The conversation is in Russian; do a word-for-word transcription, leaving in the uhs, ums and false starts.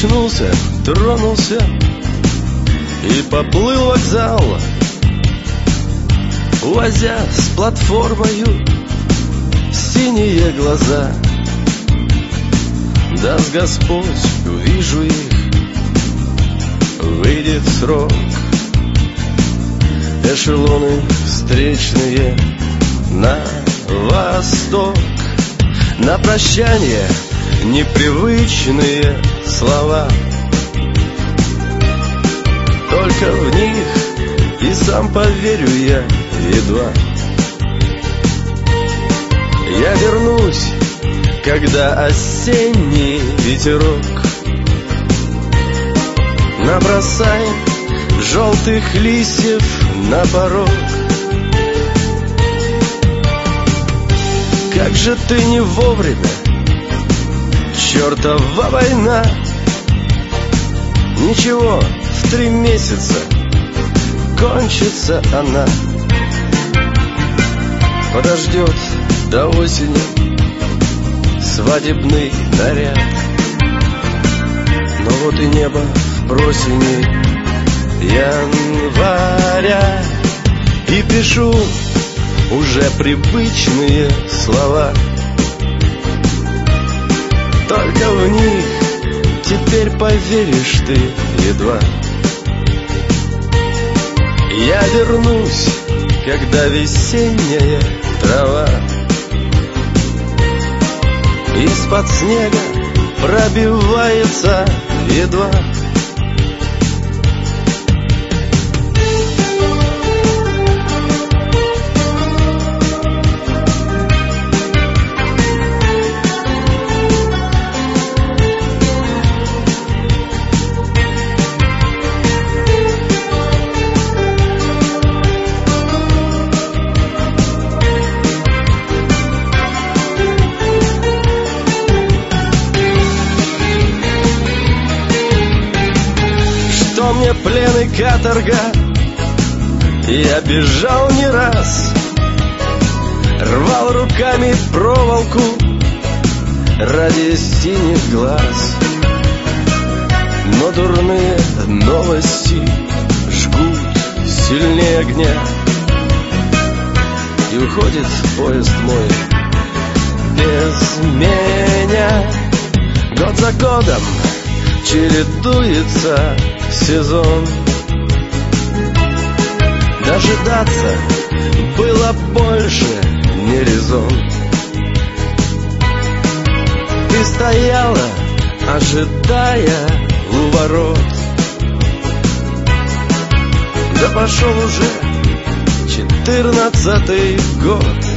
Качнулся, тронулся и поплыл вокзал, увозя с платформою синие глаза. Даст Господь, увижу их, выйдет срок. Эшелоны встречные на восток. На прощание непривычные слова, только в них и сам поверю я едва. Я вернусь, когда осенний ветерок набросает желтых листьев на порог. Как же ты не вовремя, чертова война! Ничего, в три месяца кончится она. Подождет до осени свадебный наряд. Но вот и небо в просени января, и пишу уже привычные слова, только в них теперь поверишь ты едва. Я вернусь, когда весенняя трава из-под снега пробивается едва. Мне плен и каторга, я бежал не раз, рвал руками проволоку ради синих глаз. Но дурные новости жгут сильнее огня, и уходит поезд мой без меня. Год за годом чередуется сезон. Дожидаться было больше не резон. Ты стояла, ожидая у ворот. Да пошел уже четырнадцатый год.